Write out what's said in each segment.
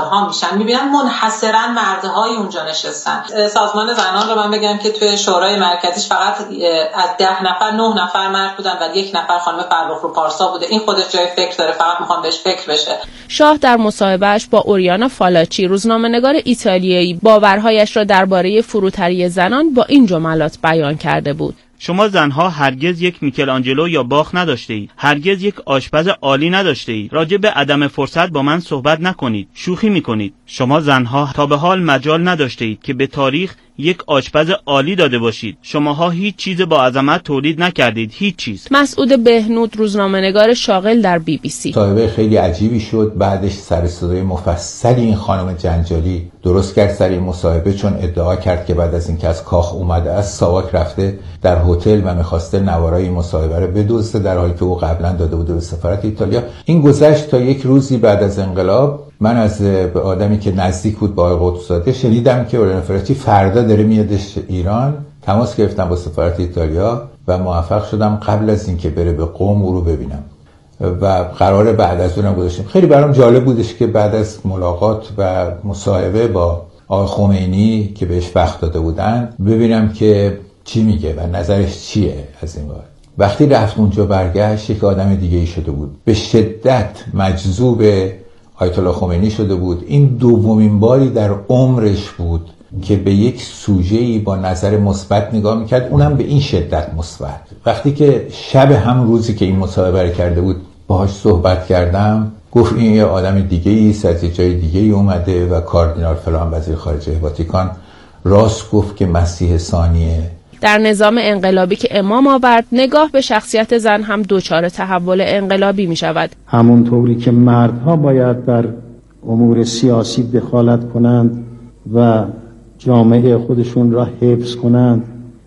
ها میشن، میبینن منحصرا مردهای اونجا نشستن. سازمان زنان رو من بگم که توی شورای مرکزیش فقط از 10 نفر 9 نفر مرد بودن و 1 نفر خانم فرخرو پارسا بوده. این خودش جای فکر داره، فقط میخوام بهش فکر بشه. شاه در مصاحبهش با اوریانا فالاچی روزنامه‌نگار ایتالیایی باورهایش را درباره فروتری زنان با این جملات بیان کرده بود: شما زنها هرگز یک میکلانجلو یا باخ نداشته اید، هرگز یک آشپز عالی نداشته اید. راجع به عدم فرصت با من صحبت نکنید، شوخی میکنید. شما زنها تا به حال مجال نداشته اید که به تاریخ یک آشپز عالی داده باشید. شماها هیچ چیز با عظمت تولید نکردید، هیچ چیز. مسعود بهنود روزنامه‌نگار شاغل در BBC: مصاحبه خیلی عجیبی شد. بعدش سر صدای مفصلی این خانم جنجالی درست کرد سر این مصاحبه، چون ادعا کرد که بعد از اینکه از کاخ اومده از ساواک رفته در هتل و می‌خواسته نوارای مصاحبه رو بدزده، در حالی که او قبلا داده بوده به سفارت ایتالیا. این گذشت تا یک روزی بعد از انقلاب من از آدمی که نزدیک بود با آقای قطب‌زاده شنیدم که اوریانا فالاچی فردا داره میادش ایران. تماس گرفتم با سفارت ایتالیا و موفق شدم قبل از اینکه بره به قم او رو ببینم و قراره بعد از اونم گذاشتیم. خیلی برام جالب بودش که بعد از ملاقات و مصاحبه با آقای خمینی که بهش وقت داده بودن ببینم که چی میگه و نظرش چیه از این بار. وقتی رفت اونجا برگشت یک آدم دیگه ای شده بود، به شدت مجذوب آیت الله خمینی شده بود. این دومین باری در عمرش بود که به یک سوژه‌ای با نظر مثبت نگاه میکرد، اونم به این شدت مثبت. وقتی که شب هم روزی که این مصاحبه کرده بود باهاش صحبت کردم، گفت این یه آدم دیگه‌ای است، از جای دیگه‌ای اومده و کاردینال فلان وزیر خارجه واتیکان راست گفت که مسیح ثانیه. در نظام انقلابی که امام آورد، نگاه به شخصیت زن هم دچار تحول انقلابی می شود. همونطوری که مردها باید در امور سیاسی دخالت کنند و جامعه خودشون را حفظ کنند،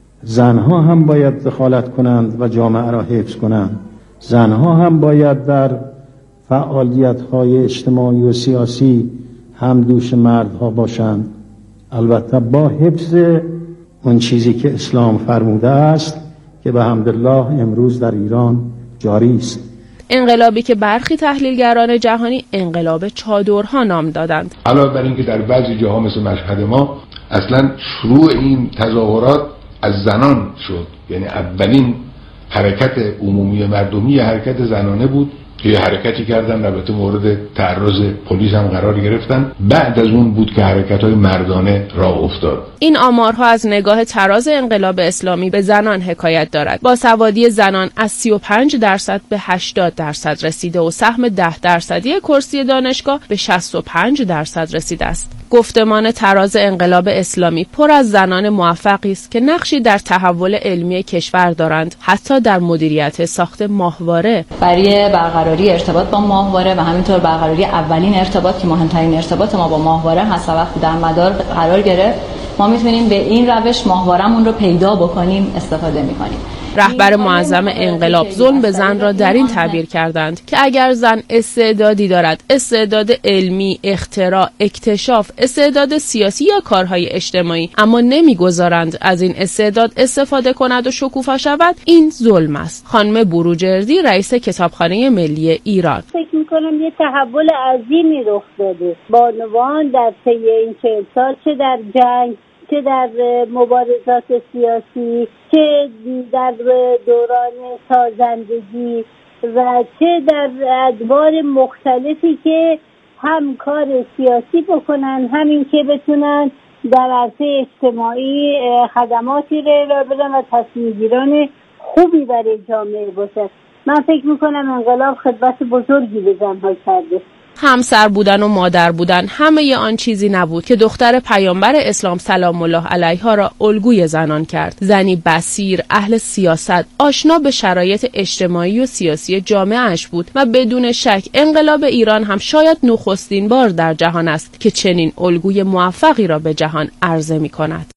زنها هم باید دخالت کنند و جامعه را حفظ کنند. زنها هم باید در فعالیت‌های اجتماعی و سیاسی هم دوش مردها باشند، البته با حفظ اون چیزی که اسلام فرموده است که به حمدالله امروز در ایران جاری است. انقلابی که برخی تحلیلگران جهانی انقلاب چادرها نام دادند. علاوه بر اینکه در بعضی جاها مثل مشهد ما اصلا شروع این تظاهرات از زنان شد، یعنی اولین حرکت عمومی مردمی حرکت زنانه بود که یه حرکتی کردن، البته مورد تعرض پلیس هم قرار گرفتن. بعد از اون بود که حرکت‌های مردانه راه افتاد. این آمارها از نگاه طراز انقلاب اسلامی به زنان حکایت دارد. باسوادی زنان از 35% به 80% رسیده و سهم 10% کرسی دانشگاه به 65% رسیده است. گفتمان طراز انقلاب اسلامی پر از زنان موفقی است که نقشی در تحول علمی کشور دارند، حتی در مدیریت ساخت ماهواره. برای برقراری ارتباط با ماهواره و همینطور برقراری اولین ارتباط که مهمترین ارتباط ما با ماهواره هست، وقتی در مدار قرار گرفت ما میتونیم به این روش ماهوارمون رو پیدا بکنیم، استفاده میکنیم. رهبر معظم انقلاب ظلم به زن را در این تعبیر کردند که اگر زن استعدادی دارد، استعداد علمی، اختراع، اکتشاف، استعداد سیاسی یا کارهای اجتماعی، اما نمیگذارند از این استعداد استفاده کند و شکوفا شود، این ظلم است. خانم بروجردی رئیس کتابخانه ملی ایران: فکر میکنم یه تحول عظیمی رخ داده. بانوان در طی این 40 سال، چه در جنگ، چه در مبارزات سیاسی، چه در دوران سازندگی و چه در ادوار مختلفی که هم کار سیاسی بکنن، همین که بتونن در عرصه اجتماعی خدماتی رو ارائه بدن و تصمیم‌گیران خوبی برای جامعه باشن. من فکر میکنم انقلاب خدمت بزرگی به زنها کرده. همسر بودن و مادر بودن همه آن چیزی نبود که دختر پیامبر اسلام سلام الله علیها را الگوی زنان کرد. زنی بصیر، اهل سیاست، آشنا به شرایط اجتماعی و سیاسی جامعه اش بود و بدون شک انقلاب ایران هم شاید نخستین بار در جهان است که چنین الگوی موفقی را به جهان عرضه می کند.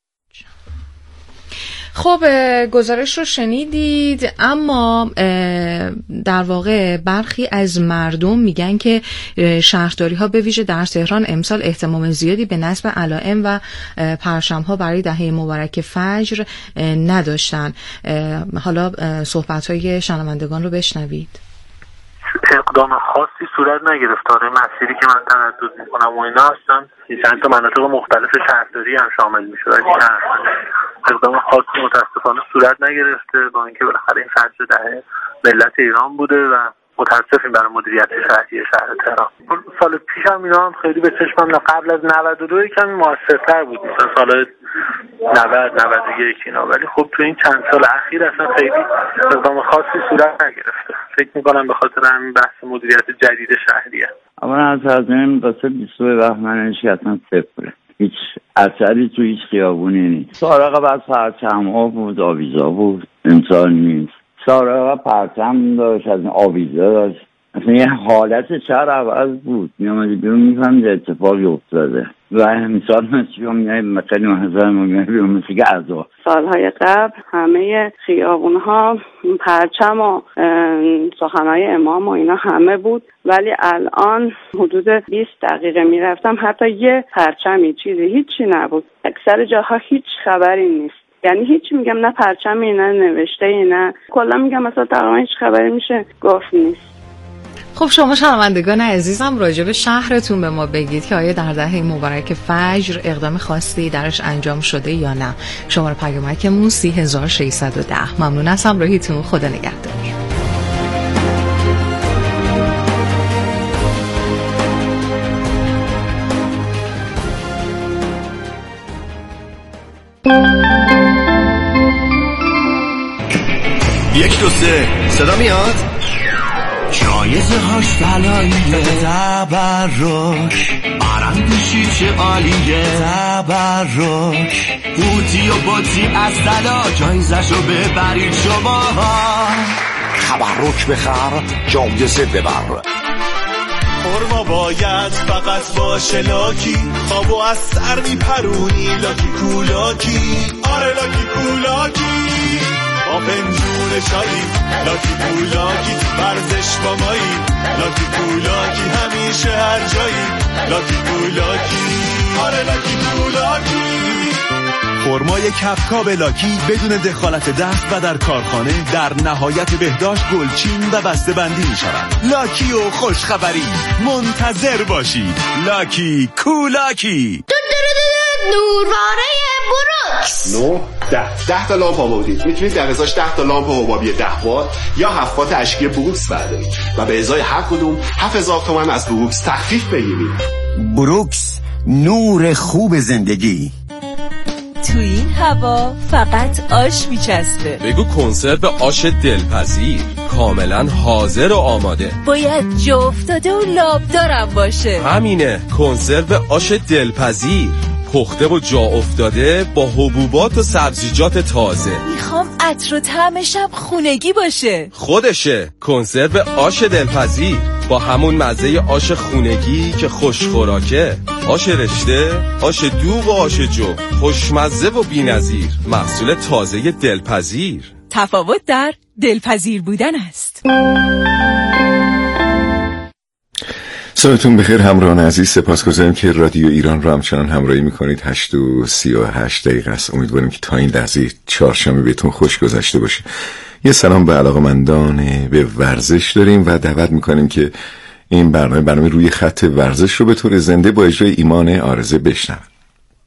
خب گزارش رو شنیدید، اما در واقع برخی از مردم میگن که شهرداری ها به ویژه در تهران امسال اهتمام زیادی به نصب علائم و پرچم ها برای دهه مبارک فجر نداشتن. حالا صحبت های شنوندگان رو بشنوید. اقدام خاصی صورت نگرفت. داره مسیری که من تردد میکنم و اینا هستن چند تا مناطق مختلف شهرداری هم شامل میشه، ولی اقدام خاصی متاسفانه صورت نگرفته، با اینکه بالاخره این فجر دهه ملت ایران بوده و متاسفیم برای مدیریت شهری شهر تهران. سال پیش هم اینا هم خیلی به چشمم نه، قبل از 92 کمی موثرتر بود، مثلا سال 90 91 اینا، ولی خب تو این چند سال اخیر اصلا خیلی اقدام خاصی صورت نگرفته. فکر میکنم به خاطر همین بحث مدیریت جدید شهریه. اما از این قصه 22 بهمنش اصلا صفره، هیچ اثری تو هیچ خیابونی نیست. سارقه بس پرچم ها بود، آویزا بود، امسال نیست. سارقه پرچم داشت، از این آویزا داشت، اصلا یه حالت شهر عوض بود. میامدی بیرون میفهمید اتفاقی افتاده و امسال مثل خیلی محضر میگه بیرون مثل گرزا. سالهای قبل همه خیابونها پرچم و سخنهای امام و اینا همه بود، ولی الان حدود 20 دقیقه میرفتم حتی یه پرچمی چیزی هیچی نبود. اکثر جاها هیچ خبری نیست، یعنی هیچی، میگم نه پرچمی نه نوشته نه، کلا میگم مثلا تقریبا هیچ خبری میشه گفت نیست. خب شما شنوندگان عزیزم راجع به شهرتون به ما بگید که آیا در دهه مبارک فجر اقدام خاصی درش انجام شده یا نه. شماره پیامکمون 3610. ممنون از همراهیتون، خدا نگهدار. یک دو سه صدا میاد؟ جایزه هاش بلاییه، تبرک برند شیشه عالیه، تبرک بوتی و باتی از طلا، جایزشو ببرید شما. تبرک بخر، جایزه ببر. خورما باید فقط باشه لاکی، خوابو از سر میپرونی لاکی کولاکی، آره لاکی کولاکی، با پنجون شایی لاکی کولاکی، ورزش با مایی لاکی کولاکی، همیشه هر جایی لاکی کولاکی، آره لاکی کولاکی. فرمای کفکاب لاکی بدون دخالت دست و در کارخانه در نهایت بهداشت گلچین و بسته بندی می شود. لاکی و خوشخبری منتظر باشید. لاکی کولاکی. نورواره بروکس 10 تا لامپ آوردید، میتونید در ازاش 10 تا لامپ حبابی 10 وات یا 7 وات اشکی بروکس بردارید و به ازای هر کدوم 7000 تومان از بروکس تخفیف بگیرید. بروکس، نور خوب زندگی. تو این هوا فقط آش میچسته. بگو کنسرو آش دلپذیر، کاملا حاضر و آماده. باید جا افتاده و لابدارم باشه. همینه، کنسرو آش دلپذیر، پخته و جا افتاده با حبوبات و سبزیجات تازه. میخوام عطر و طعمشم خونگی باشه. خودشه، کنسرو آش دلپذیر با همون مزه آش خونگی که خوش خوراکه. آش رشته، آش دوغ و آش جو، خوشمزه و بی‌نظیر، محصول تازه دلپذیر. تفاوت در دلپذیر بودن است. صبحتون بخیر همراهان عزیز، سپاسگزاریم که رادیو ایران رو همچنان همراهی میکنید. 8:38 است. امیدواریم که تا این لحظه چهارشنبه بهتون خوش گذشته باشه. یه سلام به علاقه‌مندان به ورزش داریم و دعوت میکنیم که این برنامه روی خط ورزش رو به طور زنده با اجرای ایمان عارضه بشنوید.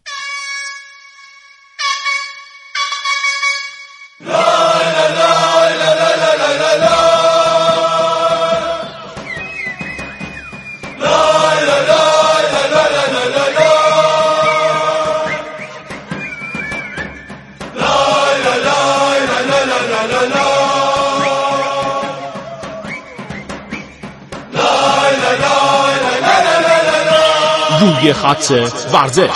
روی خط ورزش.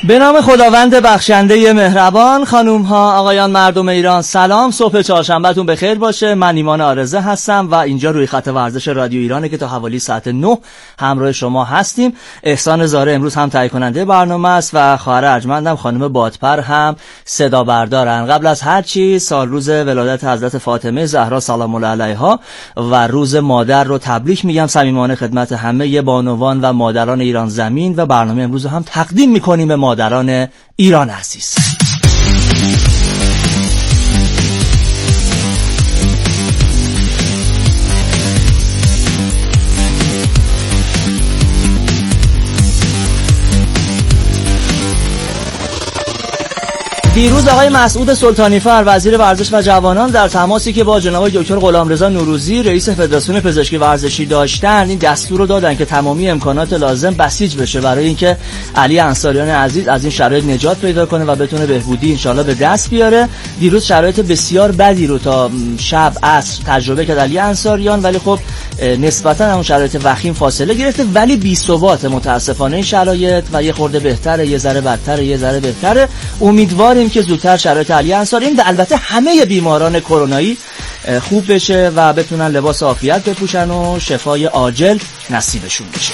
به نام خداوند بخشنده مهربان. خانوم ها آقایان مردم ایران سلام، صبح چهارشنبهتون بخیر باشه. من ایمان آرزه هستم و اینجا روی خط ورزش رادیو ایرانه که تا حوالی ساعت 9 همراه شما هستیم. احسان زاره امروز هم تهیه کننده برنامه است و خواهر ارجمندم خانم بادپر هم صدا بردارن. قبل از هر چیز سال روز ولادت حضرت فاطمه زهرا سلام الله علیها و روز مادر رو تبریک میگم صمیمانه خدمت همه بانوان و مادران ایران زمین و برنامه امروز هم تقدیم میکنیم به مادران ایران عزیز. دیروز آقای مسعود سلطانیفر وزیر ورزش و جوانان در تماسی که با جناب دکتر غلامرضا نوروزی رئیس فدراسیون پزشکی ورزشی داشتن این دستور رو دادن که تمامی امکانات لازم بسیج بشه برای اینکه علی انصاریان عزیز از این شرایط نجات پیدا کنه و بتونه بهبودی انشالله به دست بیاره. دیروز شرایط بسیار بدی رو تا شب عصر تجربه کرد علی انصاریان، ولی خب نسبتا همون شرایط وخیم فاصله گرفته، ولی بی ثبات متاسفانه این شرایط و یه خورده بهتره، یه ذره بدتره، یه ذره بهتره. امیدواریم که زودتر شرایط علی انصاریان و البته همه بیماران کرونایی خوب بشه و بتونن لباس عافیت بپوشن و شفای عاجل نصیبشون بشه.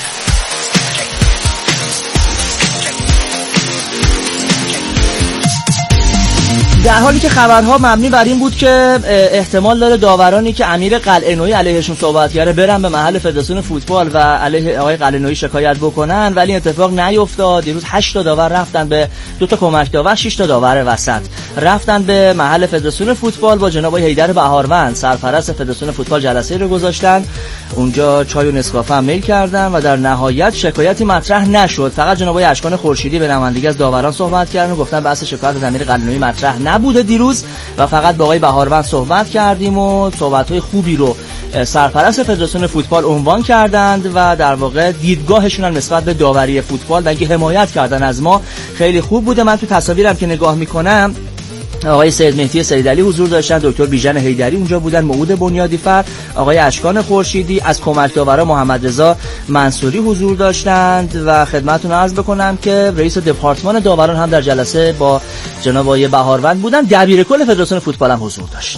در حالی که خبرها مبنی بر این بود که احتمال داره داورانی که امیر قلعه‌نویی علیهشون صحبت کرده برن به محل فدراسیون فوتبال و علیه آقای قلعه‌نویی شکایت بکنن، ولی اتفاق نیفتاد. دیروز 8 تا داور رفتن به 2 تا کمک داور، 6 تا داور وسط رفتن به محل فدراسیون فوتبال با جناب حیدر بهاروند سرپرست فدراسیون فوتبال جلسه رو گذاشتن. اونجا چای و نسکافه هم میل کردن و در نهایت شکایتی مطرح نشد. فقط جناب اشکان خورشیدی به نمایندگی از داوران صحبت کردن و گفتن بحث شکایت از امیر قلعه‌نویی مطرح نبوده دیروز و فقط با آقای بهاروند صحبت کردیم و صحبت‌های خوبی رو سرپرست فدراسیون فوتبال عنوان کردند و در واقع دیدگاهشون هم نسبت به داوری فوتبال و اینکه حمایت کردن از ما خیلی خوب بوده. من تو تصاویرم که نگاه میکنم آقای سید مهدی سیدعلی حضور داشتن، دکتر بیژن حیدری اونجا بودن، موعود بنیادی فر، آقای اشکان خورشیدی، از کمک داورا محمد رضا منصوری حضور داشتند و خدمتتون عرض بکنم که رئیس دپارتمان داوران هم در جلسه با جناب آقای بهاروند بودن. دبیر کل فدراسیون فوتبال هم حضور داشت.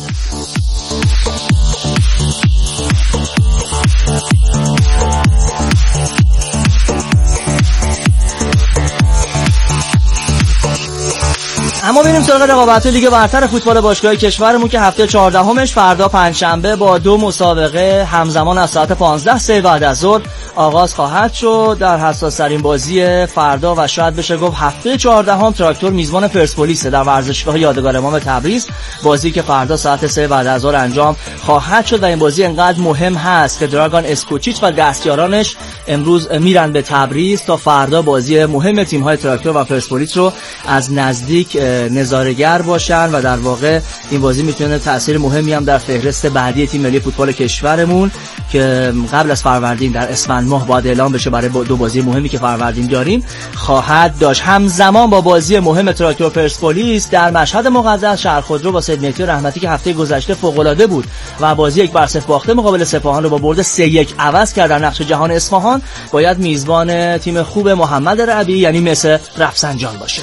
اما بریم سراغ رقابت لیگ برتر فوتبال باشگاه کشورمون که هفته 14مش فردا پنجشنبه با 2 مسابقه همزمان از ساعت 15 بعد از ظهر آغاز خواهد شد. در حساس‌ترین بازی فردا و شاید بشه گفت هفته 14ام تراکتور میزبان پرسپولیس در ورزشگاه یادگار امام تبریز، بازی که فردا ساعت 3 بعد از ظهر انجام خواهد شد و این بازی انقدر مهم هست که دراگان اسکوچیچ و دستیارانش امروز میرن به تبریز تا فردا بازی مهم تیم‌های تراکتور و پرسپولیس رو از نزدیک نظاره‌گر باشن و در واقع این بازی میتونه تأثیر مهمی هم در فهرست بعدی تیم ملی فوتبال کشورمون که قبل از فروردین در اسفند ماه باید اعلام بشه برای 2 بازی مهمی که فروردین داریم خواهد داشت. همزمان با بازی مهم تراکتور پرسپولیس در مشهد مقدس شهرخودرو با سید مهدی رحمتی که هفته گذشته فوق‌العاده بود و بازی 1-0 باخته مقابل سپاهان رو با برد 3-1 عوض کرد در نقش جهان اصفهان، باید میزبان تیم خوب محمد ربیعی یعنی مس رفسنجان باشه.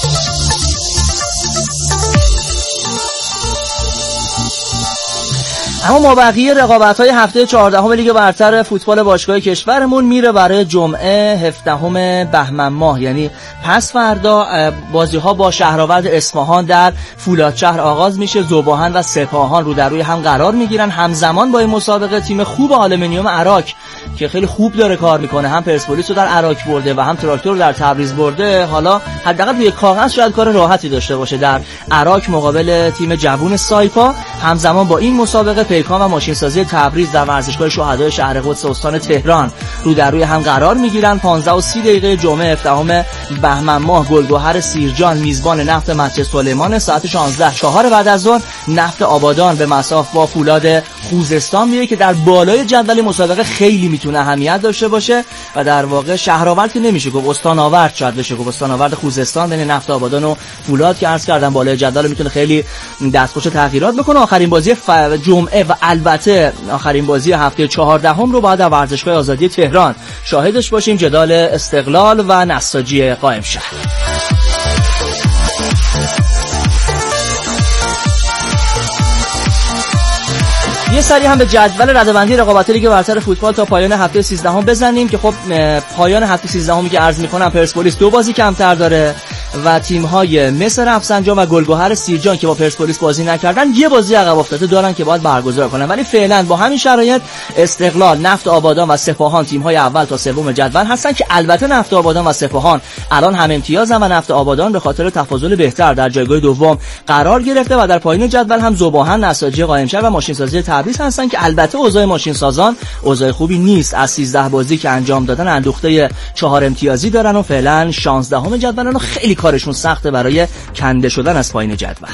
اما مابقی رقابت‌های هفته 14 لیگ برتر فوتبال باشگاه کشورمون میره برای جمعه 17 بهمن ماه، یعنی پس فردا بازی‌ها با شهرآورد اصفهان در فولادشهر آغاز میشه. ذوباهن و سپاهان رو در روی هم قرار میگیرن. همزمان با این مسابقه تیم خوب آلومینیوم عراق که خیلی خوب داره کار میکنه، هم پرسپولیس رو در عراق برده و هم تراکتور رو در تبریز برده، حالا حداقل روی کاغذ شاید کار راحتی داشته باشه در عراق مقابل تیم جوون سایپا. همزمان با این مسابقه پیکان و ماشینسازی تبریز در ورزشگاه شهدای شهر قدس استان تهران رو در روی هم قرار میگیرن. 15:30 جمعه 17 بهمن ماه گلگهر سیرجان میزبان نفت مسجد سلیمان، ساعت 16 4 بعد از ظهر نفت آبادان به مصاف با فولاد خوزستان میره که در بالای جدول مسابقه خیلی میتونه اهمیت داشته باشه و در واقع شهرآورد که نمیشه گفت، استان‌آورد شاید بشه گفت، استان‌آورد خوزستان بین نفت آبادان و فولاد که عرض کردم بالای جدول میتونه خیلی دستخوش تغییرات بکنه. آخرین بازی جمعه و البته آخرین بازی هفته 14 رو بعد در ورزشگاه آزادی تهران شاهدش باشیم، جدال استقلال و نساجی قائمشهر. یه سری هم به جدول رده‌بندی رقابت لیگ برتر فوتبال تا پایان هفته 13 بزنیم که خب پایان هفته 13 که عرض می‌کنم پرسپولیس 2 بازی کمتر داره و تیم‌های مصر رفسنجان و گلگهر سیرجان که با پرسپولیس بازی نکردن یه بازی عقب افتاده دارن که باید برگزار کنن. ولی فعلا با همین شرایط استقلال، نفت آبادان و سپاهان تیم‌های اول تا سوم جدول هستن که البته نفت آبادان و سپاهان الان هم امتیازن و نفت آبادان به خاطر تفاضل بهتر در جایگاه دوم قرار گرفته و در پایین جدول هم ذوباهن، نساجی قائمشهر و ماشینسازی تبریز هستن که البته اوضاع ماشینسازان اوضاع خوبی نیست. از 13 بازی که انجام دادن اندوخته 4 امتیازی دارن و فعلا 16ام جدولن و خیلی کارشون سخته برای کنده شدن از پایین جدول.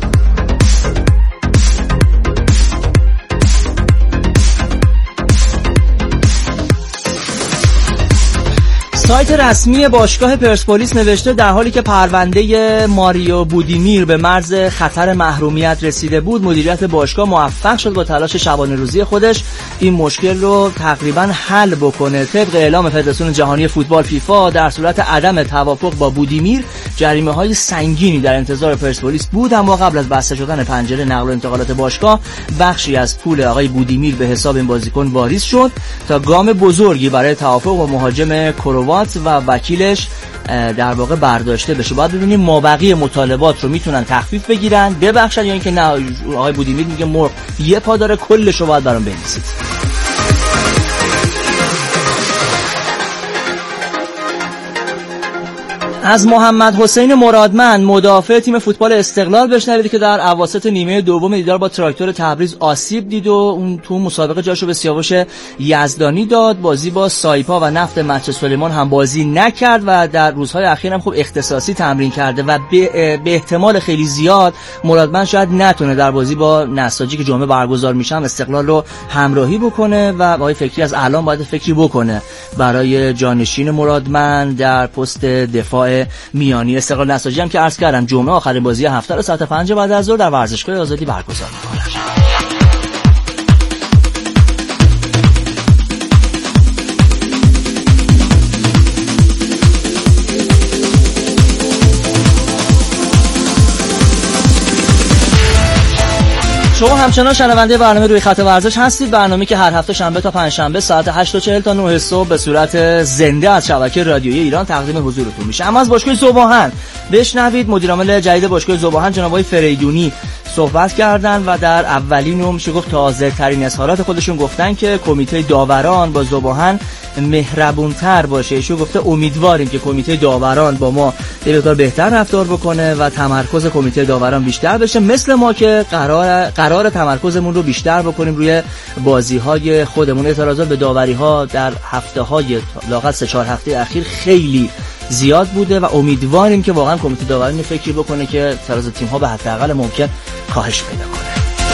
سایت رسمی باشگاه پرسپولیس نوشته در حالی که پرونده ماریو بودیمیر به مرز خطر محرومیت رسیده بود، مدیریت باشگاه موفق شد با تلاش شبانه روزی خودش این مشکل رو تقریبا حل بکنه. طبق اعلام فدراسیون جهانی فوتبال فیفا در صورت عدم توافق با بودیمیر جریمه‌های سنگینی در انتظار پرسپولیس بود، اما قبل از بسته شدن پنجره نقل و انتقالات باشگاه بخشی از پول آقای بودیمیر به حساب این بازیکن واریز شد تا گام بزرگی برای توافق با مهاجم کروات و وکیلش در واقع برداشته بشه. باید ببینیم مابقی مطالبات رو میتونن تخفیف بگیرن، ببخشن یا اینکه نه آقای بودیمیر میگه مرغ یه پا داره کلش رو باید برام بنویسید. از محمد حسین مرادمند مدافع تیم فوتبال استقلال بشنوید که در اواسط نیمه دوم دیدار با تراکتور تبریز آسیب دید و اون تو مسابقه جاشو به سیاوش یزدانی داد. بازی با سایپا و نفت مهد سلیمان هم بازی نکرد و در روزهای اخیر هم خوب اختصاصی تمرین کرده و به احتمال خیلی زیاد مرادمند شاید نتونه در بازی با نساجی که جمعه برگزار میشه استقلال رو همراهی بکنه و آقای فکری از الان باید فکری بکنه برای جانشین مرادمند در پست دفاع میانی. استقلال نساجی هم که عرض کردم جمعه آخرین بازی هفته رو ساعت 5 بعد از ظهر در ورزشگاه آزادی برگزار می‌کنه. شما همچنان شنونده برنامه روی خط ورزش هستید، برنامه‌ای که هر هفته شنبه تا پنجشنبه ساعت 8:40 تا 9 صبح به صورت زنده از شبکه رادیویی ایران تقدیم حضورتون میشه. اما از باشگاه ذوباهن بشنوید مدیر عامل جدید باشگاه ذوباهن جناب آقای فریدونی صحبت کردن و در اولین میشه گفت تازه ترین اظهارات خودشون گفتن که کمیته داوران با ذوباهن مهربونتر باشه. ایشون گفته امیدواریم که کمیته داوران با ما یه مقدار بهتر رفتار بکنه و تمرکز کمیته داوران بیشتر بشه، مثل ما که قرار تمرکزمون رو بیشتر بکنیم روی بازی‌های خودمون. اعتراضات به داوری‌ها در هفته‌های لااقل 3-4 هفته اخیر خیلی زیاد بوده و امیدواریم که واقعا کمیته داوران فکری بکنه که اعتراض تیم‌ها به حداقل ممکن کاهش پیدا کنه.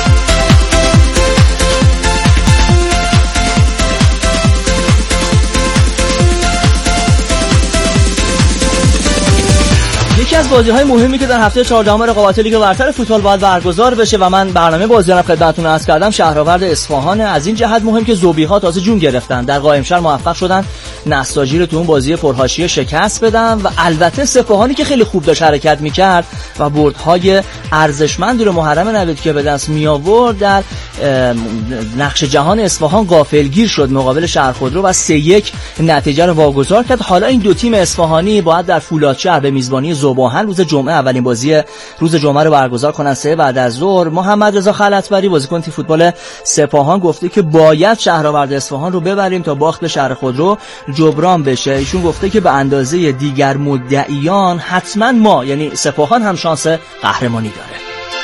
یکی از بازی‌های مهمی که در هفته 14 رقابت لیگ برتر فوتبال باید برگزار بشه و من برنامه بازی‌ها رو خدمتتون عرض کردم، شهرآورد اصفهان. از این جهت مهم که ذوبی‌ها تازه جون گرفتن، در قائمشهر موفق شدن نساجی رو تو اون بازی پرحاشیه شکست بدن و البته سپاهانی که خیلی خوب داشت حرکت می‌کرد و بردهای ارزشمندی رو محرم نوید که به دست می‌آورد در نقش جهان اصفهان غافلگیر شد مقابل شهرخودرو و 3-1 نتیجه رو واگذار کرد. حالا این دو تیم اصفهانی باید در فولادشهر به میزبانی ذوباهن روز جمعه اولین بازی روز جمعه رو برگزار کنن 3 بعد از ظهر. محمد رضا خلعتبری بازیکن تیم فوتبال سپاهان گفته که باید شهرآورد اصفهان رو ببریم تا باخت به شهرخودرو جبران بشه. ایشون گفته که به اندازه دیگر مدعیان حتما ما یعنی سپاهان هم شانس قهرمانی داره.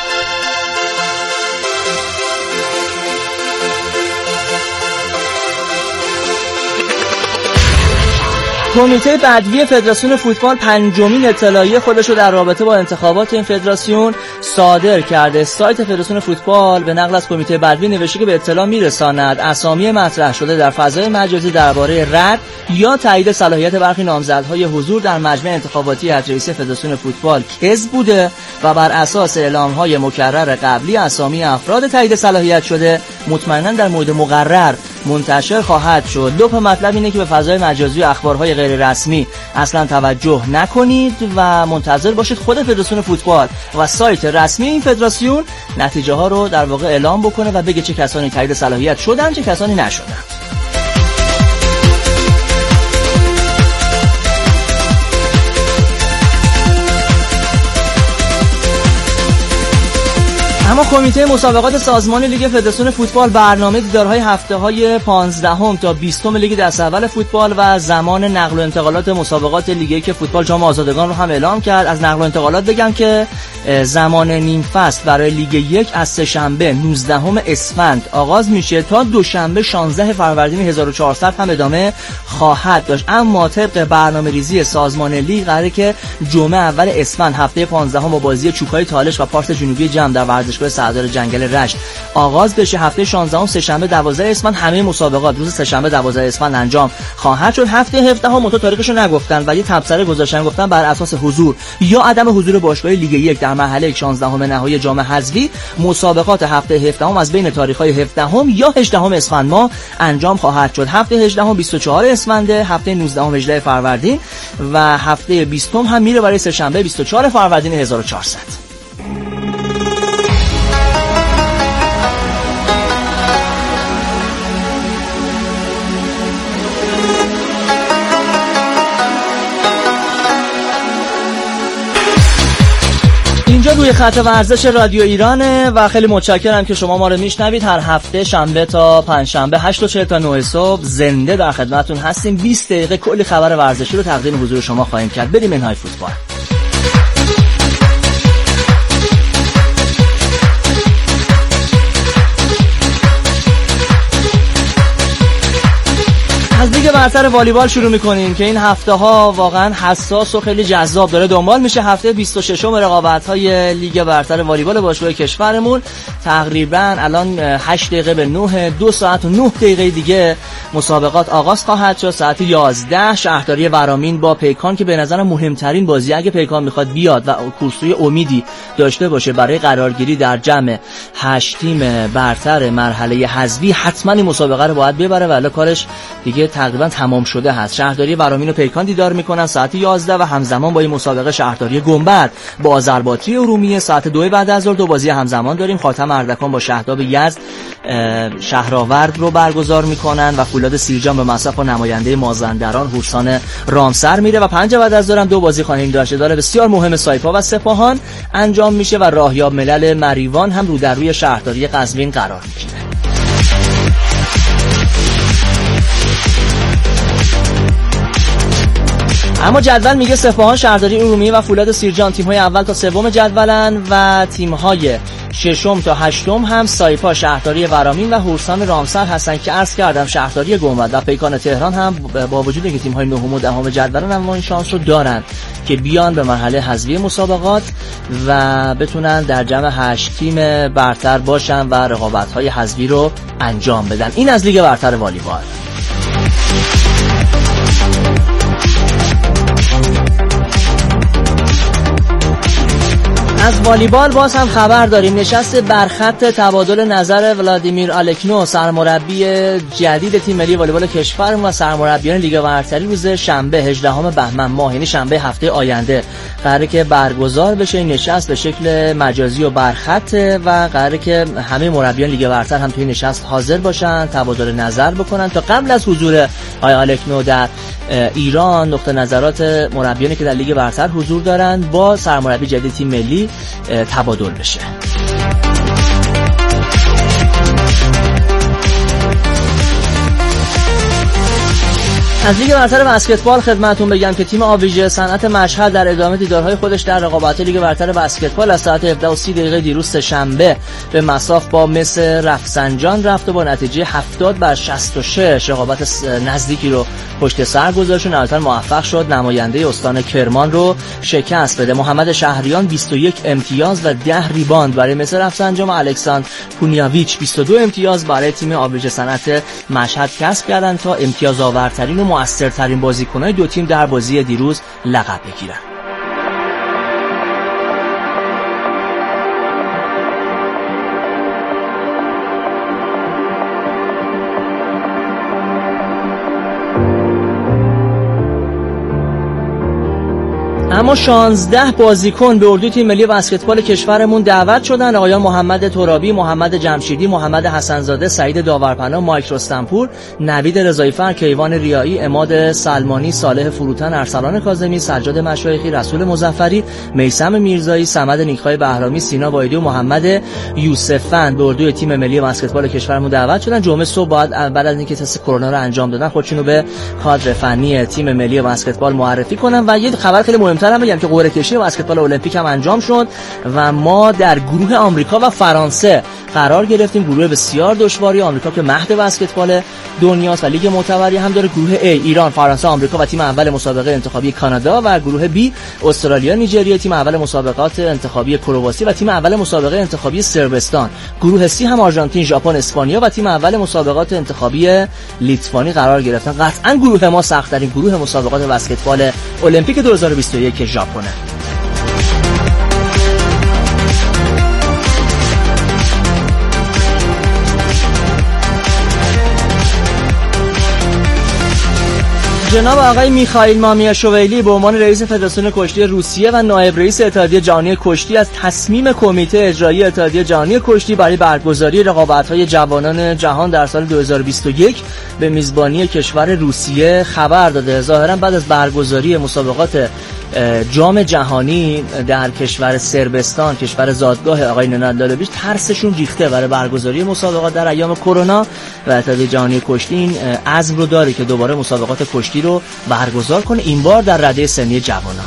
کمیته بدوی فدراسیون فوتبال 5مین اطلاعیه خودش رو در رابطه با انتخابات این فدراسیون صادر کرده. سایت فدراسیون فوتبال به نقل از کمیته بدوی نوشته که به اطلاع میرساند اسامی مطرح شده در فضای مجازی درباره رد یا تایید صلاحیت برخی نامزدهای حضور در مجمع انتخاباتی هیئت رئیسه فدراسیون فوتبال کذب بوده و بر اساس اعلام‌های مکرر قبلی اسامی افراد تایید صلاحیت شده مطمئنا در مورد مقرر منتشر خواهد شد. دو مطلب اینه که به فضای مجازی و اخبارهای غیر رسمی اصلا توجه نکنید و منتظر باشید خود فدراسیون فوتبال و سایت رسمی این فدراسیون نتیجه ها رو در واقع اعلام بکنه و بگه چه کسانی تایید صلاحیت شدن، چه کسانی نشدن. اما کمیته مسابقات سازمان لیگ فدراسیون فوتبال برنامه دیدارهای هفته‌های 15 تا 20 لیگ دست اول فوتبال و زمان نقل و انتقالات مسابقات لیگ یک فوتبال جام آزادگان رو هم اعلام کرد. از نقل و انتقالات بگم که زمان نیم فصل برای لیگ یک از سه‌شنبه 19 اسفند آغاز میشه تا دوشنبه 16 فروردین 1400 هم ادامه خواهد داشت. اما طبق برنامه‌ریزی سازمان لیگ قراره که جمعه اول اسفند هفته 15 با بازی چوکای تالش و پارس جنوبی جم در ورزشگاه سردار جنگل رشت آغاز بشه. هفته 16 سه‌شنبه 12 اسفند همه مسابقات روز سه‌شنبه 12 اسفند انجام خواهد شد. هفته 17 متو تاریخشو نگفتن ولی تبصره گذاشتن، گفتن بر اساس حضور یا عدم حضور باشگاه لیگ یک در مرحله 16 نهایی جام حذفی مسابقات هفته 17 از بین تاریخ‌های 17 یا 18 اسفند ماه انجام خواهد شد. هفته 18 24 اسفند، هفته 19 18 فروردین و هفته 20 هم میره برای سه‌شنبه 24 فروردین 1400. اینجا روی خط ورزش رادیو ایرانه و خیلی متشکرم که شما ما رو میشنوید. هر هفته شنبه تا پنجشنبه 8:40 تا 9 صبح زنده در خدمتتون هستیم. 20 دقیقه کلی خبر ورزشی رو تقدیم حضور شما خواهیم کرد. بریم منهای فوتبال. از لیگ برتر والیبال شروع می‌کنیم که این هفته‌ها واقعا حساس و خیلی جذاب داره دنبال میشه. هفته 26 رقابت‌های لیگ برتر والیبال باشگاه کشورمون تقریباً الان 8 دقیقه به 9 2 ساعت و 9 دقیقه دیگه مسابقات آغاز خواهد شد. ساعت 11 شهرداری ورامین با پیکان که به نظر مهمترین بازی اگه پیکان میخواد بیاد و کورسوی امیدی داشته باشه برای قرارگیری در جمع 8 تیم برتر مرحله حذفی، حتما این مسابقه رو باید ببره ولی کارش دیگه تقریبا تمام شده هست. شهرداری ورامین و پیکان دیدار میکنن ساعت 11 و همزمان با این مسابقه شهرداری گنبد با آذربایجان ارومیه ساعت 2 بعد از ظهر دو بازی همزمان داریم. خاتم اردکان با شهداب یزد شهرآورد رو برگزار میکنن و فولاد سیرجان به مصاف و نماینده مازندران هورسان رامسر میره و 5 بعد از ظهر هم دو بازی خواهیم داشت. داره بسیار مهم سایپا و سپاهان انجام میشه و راهیاب ملل مریوان هم رو در روی شهرداری قزوین قرار میگیره. اما جدول میگه سپاهان، شهرداری ارومیه و فولاد سیرجان تیم‌های اول تا سوم جدولن و تیم‌های ششم تا هشتم هم سایپا، شهرداری ورامین و هورسان رامسر هستن که عرض کردم شهرداری گنبد و پیکان تهران هم با وجود اینکه تیم‌های نهم و دهم جدولن اما این شانس رو دارن که بیان به مرحله حذفی مسابقات و بتونن در جمع 8 تیم برتر باشن و رقابت‌های حذفی رو انجام بدن. این از لیگ برتر والیبال. از والیبال باز هم خبر داریم. نشست برخط تبادل نظر ولادیمیر آلکنو سرمربی جدید تیم ملی والیبال کشور و سرمربیان لیگ برتری روز شنبه 18 بهمن ماه یعنی شنبه هفته آینده قراره که برگزار بشه. این نشست به شکل مجازی و برخط و قراره که همه مربیان لیگ برتر هم توی نشست حاضر باشن، تبادل نظر بکنن تا قبل از حضور آقای آلکنو در ایران نقطه نظرات مربیانی که در لیگ برتر حضور دارن با سرمربی جدید تیم ملی تبادل بشه. از لیگ برتر بسکتبال خدمتتون بگم که تیم آویژه صنعت مشهد در ادامه دیدارهای خودش در رقابت لیگ برتر بسکتبال از ساعت 17:30 دیروز سه‌شنبه به مصاف با مس رفسنجان رفت و با نتیجه 70-66 رقابت نزدیکی رو پشت سر گذاشت و نهایتاً موفق شد نماینده استان کرمان رو شکست بده. محمد شهریان 21 امتیاز و 10 ریباند برای مس رفسنجان و الکساندر پونیاویچ 22 امتیاز برای تیم آویژه صنعت مشهد کسب کردند تا امتیازآورترین و مؤثرترین بازیکن‌های دو تیم در بازی دیروز لقب بگیرند. اما 16 بازیکن به اردوی تیم ملی بسکتبال کشورمون دعوت شدن. آقایان محمد ترابی، محمد جمشیدی، محمد حسنزاده، سعید داورپناه، مایک رستمپور، نوید رضایی‌فر، کیوان ریایی، عماد سلمانی، صالح فروتن، ارسلان کاظمی، سجاد مشایخی، رسول مظفری، میثم میرزایی، صمد نیک‌خواه بهرامی، سینا وایدی و محمد یوسفند به اردوی تیم ملی بسکتبال کشورمون دعوت شدن. جمعه صبح بعد از اینکه تست کرونا رو انجام دادن خودشونو به کادر فنی تیم ملی بسکتبال معرفی کنن. و یه خبر خیلی مهم‌تر هم بگم که قرعه کشی بسکتبال المپیک هم انجام شد و ما در گروه آمریکا و فرانسه قرار گرفتیم. گروه بسیار دشواری. آمریکا که مهد بسکتبال دنیاست و لیگ معتبری هم داره. گروه A ایران، فرانسه، آمریکا و تیم اول مسابقه انتخابی کانادا و گروه B استرالیا، نیجریه، تیم اول مسابقات انتخابی کرواسی و تیم اول مسابقه انتخابی صربستان. گروه C هم آرژانتین، ژاپن، اسپانیا و تیم اول مسابقات انتخابی لیتوانی قرار گرفتن. قطعا گروه ما سخت‌ترین گروه مسابقات بسکتبال المپیک 2021 ژاپنه. جناب آقای میخائیل مامیاشویلی به عنوان رئیس فدراسیون کشتی روسیه و نایب رئیس اتحادیه جهانی کشتی از تصمیم کمیته اجرایی اتحادیه جهانی کشتی برای برگزاری رقابت‌های جوانان جهان در سال 2021 به میزبانی کشور روسیه خبر داده. ظاهراً بعد از برگزاری مسابقات جام جهانی در کشور صربستان، کشور زادگاه آقای نناد لالویچ، ترسشون ریخته برای برگزاری مسابقات در ایام کرونا و اتحادیه جهانی کشتی این عزم رو داره که دوباره مسابقات کشتی رو برگزار کنه، این بار در رده سنی جوانان.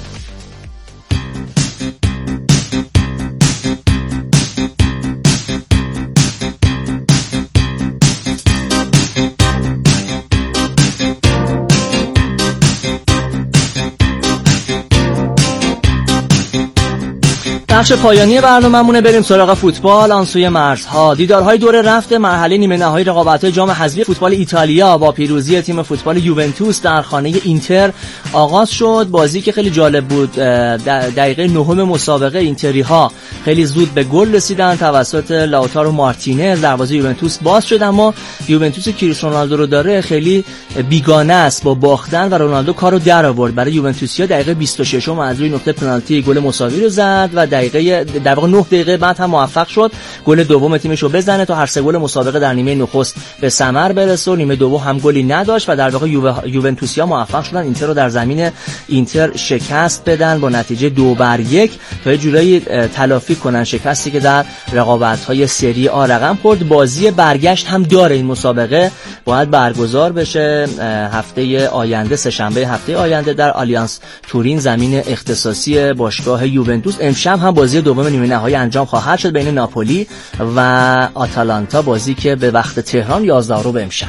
بخش پایانی برنامه‌مونه بریم سراغ فوتبال. آن سوی مرزها دیدارهای دور رفت مرحله نیمه نهایی رقابت‌های جام حذفی فوتبال ایتالیا با پیروزی تیم فوتبال یوونتوس در خانه اینتر آغاز شد. بازی که خیلی جالب بود. دقیقه نهم مسابقه اینتری‌ها خیلی زود به گل رسیدن توسط لاوتارو مارتینز. دروازه یوونتوس باز شد، اما یوونتوس کریستیانو رونالدو رو داره خیلی بیگانه است با باختن و رونالدو کارو در آورد. برای یوونتوسیا دقیقه 26 از روی نقطه پنالتی گل مساوی رو زد و در واقع 9 دقیقه بعد هم موفق شد گل دوم تیمش رو بزنه تا هر سه گل مسابقه در نیمه نخست به ثمر برسه. نیمه دوم هم گلی نداشت و در واقع یوونتوسیا موفق شدن اینتر رو در زمین اینتر شکست بدن با نتیجه 2-1 تا یه جورایی تلافی کنن شکستی که در رقابت‌های سری آ رقم خورد. بازی برگشت هم داره این مسابقه، باید برگزار بشه هفته آینده، سه‌شنبه هفته آینده در آلیانس تورین، زمین اختصاصی باشگاه یوونتوس. امشب هم بازی دوم نیمه نهایی انجام خواهد شد بین ناپولی و آتالانتا، بازی که به وقت تهران 11 رو به امشبه.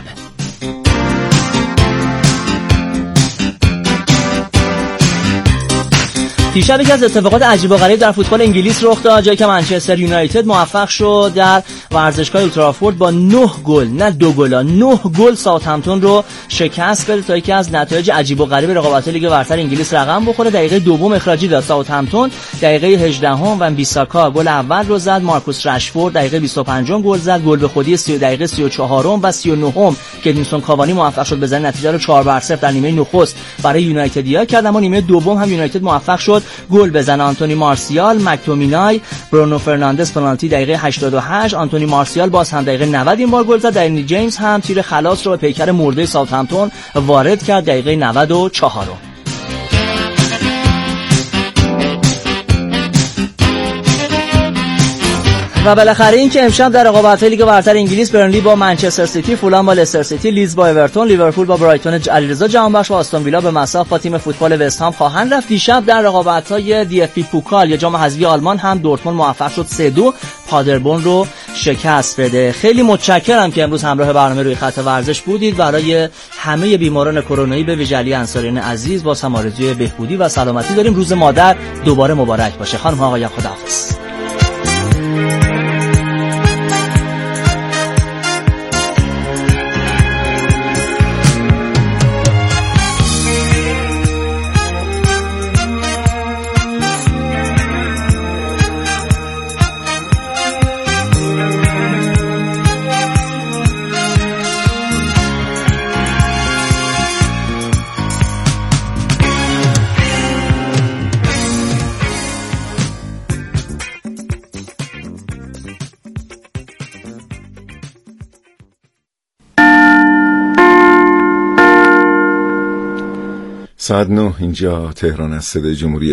دیشب یکی از اتفاقات عجیب و غریب در فوتبال انگلیس رخ داد، جایی که منچستر یونایتد موفق شد در ورزشگاه اولترافورد با 9 گل، نه 2 گل، 9 گل ساوثهمپتون رو شکست بده تا یکی از نتایج عجیب و غریب رقابت لیگ برتر انگلیس رقم بخوره. دقیقه دوم اخراجی داد ساوثهمپتون، دقیقه 18 و بیساکا گل اول رو زد. مارکوس رشفورد دقیقه 25 گل زد. گل به خودی دقیقه 34 و 39 که ادینسون کاوانی موفق شد بزنه، نتیجه رو 4-0 در نیمه نخست برای یونایتدیا کرد. اما نیمه دوم هم یونایتد موفق شد گل بزنه. آنتونی مارسیال، مکتومینای، برونو فرناندز پنالتی دقیقه 88، آنتونی مارسیال باز هم دقیقه 90 این بار گل زد. دنی جیمز هم تیر خلاص رو به پیکر مرده ساوثهمپتون وارد کرد دقیقه 94. و بالاخره این که امشب در رقابت‌های لیگ برتر انگلیس برنلی با منچستر سیتی، فولام با لستر سیتی، لیدز با اورتون، لیورپول با برایتون علیرضا جهانبخش و آستون ویلا به مصاف با تیم فوتبال وست هم خواهند رفت. دیشب در رقابت‌های دی اف بی پوکال یا جام حذفی آلمان هم دورتموند موفق شد 3-2 پادربورن رو شکست بده. خیلی متشکرم که امروز همراه برنامه روی خط ورزش بودید. برای همه بیماران کرونایی به ویژه علی انصاریان عزیز با آرزوی بهبودی و سلامتی داریم. روز مادر دوباره مبارک باشه. خانم ها آقایان، خداحافظ. ساعت 9 اینجا تهران از صدای جمهوری